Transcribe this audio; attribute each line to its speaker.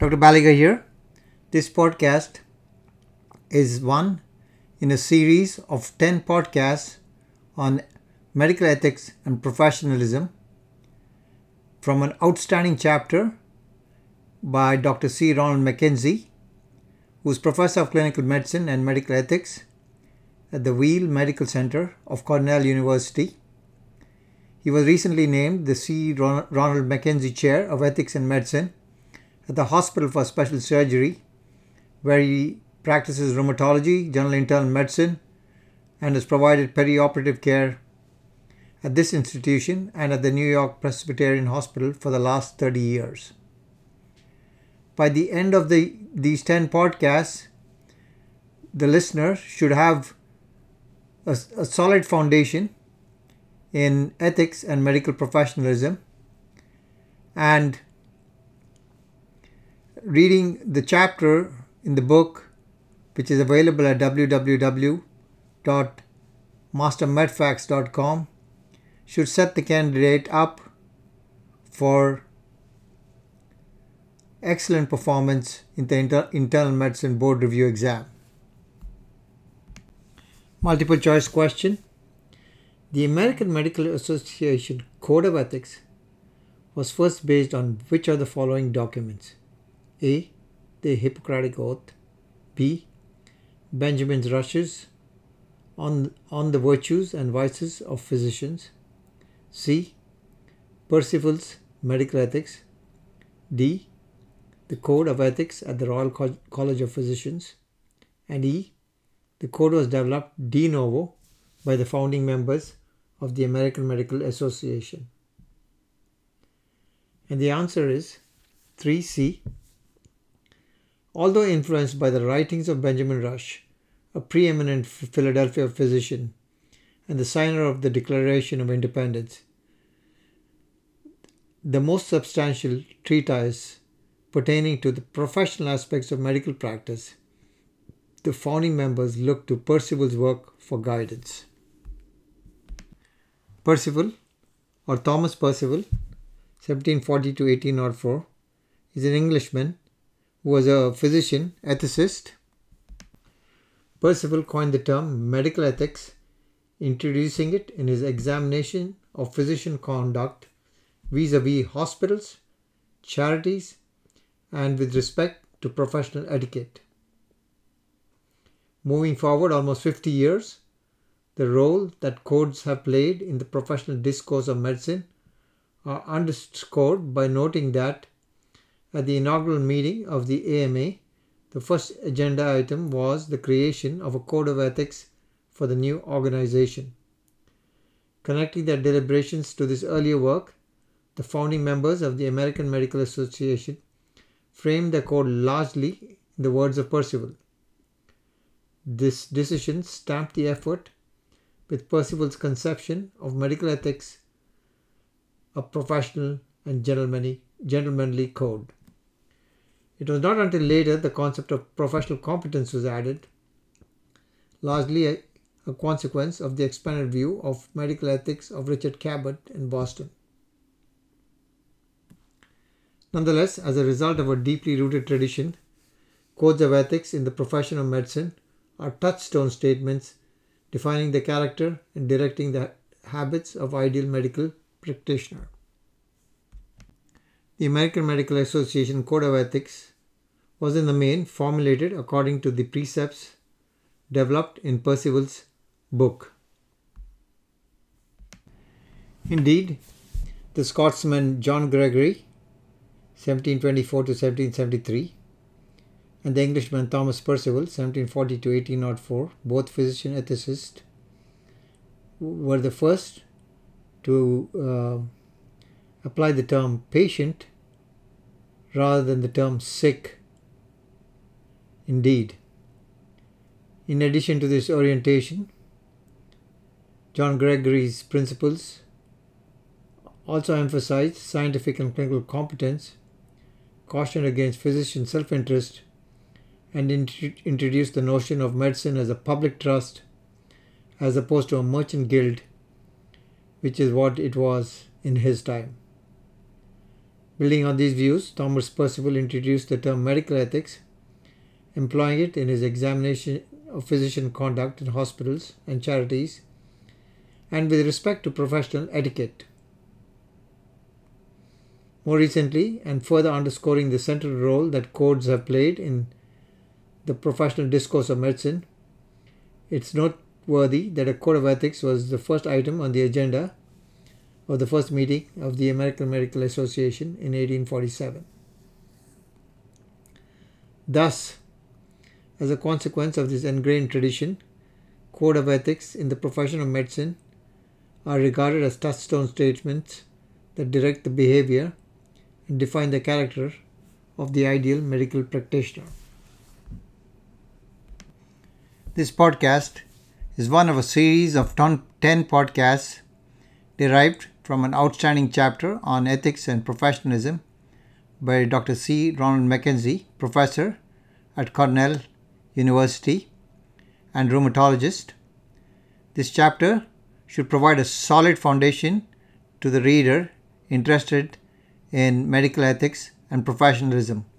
Speaker 1: Dr. Baliga here. This podcast is one in a series of 10 podcasts on medical ethics and professionalism from an outstanding chapter by Dr. C. Ronald McKenzie, who is Professor of Clinical Medicine and Medical Ethics at the Weill Medical Center of Cornell University. He was recently named the C. Ronald McKenzie Chair of Ethics and Medicine at the Hospital for Special Surgery, where he practices rheumatology, general internal medicine, and has provided perioperative care at this institution and at the New York Presbyterian Hospital for the last 30 years. By the end of these 10 podcasts, the listener should have a solid foundation in ethics and medical professionalism, and reading the chapter in the book, which is available at www.mastermedfacts.com, should set the candidate up for excellent performance in the internal medicine board review exam. Multiple choice question. The American Medical Association Code of Ethics was first based on which of the following documents? A. The Hippocratic Oath. B. Benjamin Rush's on the Virtues and Vices of Physicians. C. Percival's Medical Ethics. D. The Code of Ethics at the Royal College of Physicians. And E. The code was developed de novo by the founding members of the American Medical Association. And the answer is 3C. Although influenced by the writings of Benjamin Rush, a preeminent Philadelphia physician and the signer of the Declaration of Independence, the most substantial treatise pertaining to the professional aspects of medical practice, the founding members looked to Percival's work for guidance. Percival, or Thomas Percival, 1740 to 1804, is an Englishman who was a physician, ethicist. Percival coined the term medical ethics, introducing it in his examination of physician conduct vis-a-vis hospitals, charities, and with respect to professional etiquette. Moving forward almost 50 years, the role that codes have played in the professional discourse of medicine are underscored by noting that at the inaugural meeting of the AMA, the first agenda item was the creation of a code of ethics for the new organization. Connecting their deliberations to this earlier work, the founding members of the American Medical Association framed the code largely in the words of Percival. This decision stamped the effort with Percival's conception of medical ethics, a professional and gentlemanly code. It was not until later the concept of professional competence was added, largely a consequence of the expanded view of medical ethics of Richard Cabot in Boston. Nonetheless, as a result of a deeply rooted tradition, codes of ethics in the profession of medicine are touchstone statements defining the character and directing the habits of ideal medical practitioner. The American Medical Association Code of Ethics was in the main formulated according to the precepts developed in Percival's book. Indeed, the Scotsman John Gregory, 1724 to 1773, and the Englishman Thomas Percival, 1740 to 1804, both physician ethicists, were the first to apply the term patient rather than the term sick. Indeed, in addition to this orientation, John Gregory's principles also emphasized scientific and clinical competence, cautioned against physician self-interest, and introduced the notion of medicine as a public trust as opposed to a merchant guild, which is what it was in his time. Building on these views, Thomas Percival introduced the term medical ethics, employing it in his examination of physician conduct in hospitals and charities, and with respect to professional etiquette. More recently, and further underscoring the central role that codes have played in the professional discourse of medicine, it's noteworthy that a code of ethics was the first item on the agenda of the first meeting of the American Medical Association in 1847. Thus, as a consequence of this ingrained tradition, code of ethics in the profession of medicine are regarded as touchstone statements that direct the behavior and define the character of the ideal medical practitioner. This podcast is one of a series of 10 podcasts derived from an outstanding chapter on ethics and professionalism by Dr. C. Ronald Mackenzie, professor at Cornell University and rheumatologist. This chapter should provide a solid foundation to the reader interested in medical ethics and professionalism.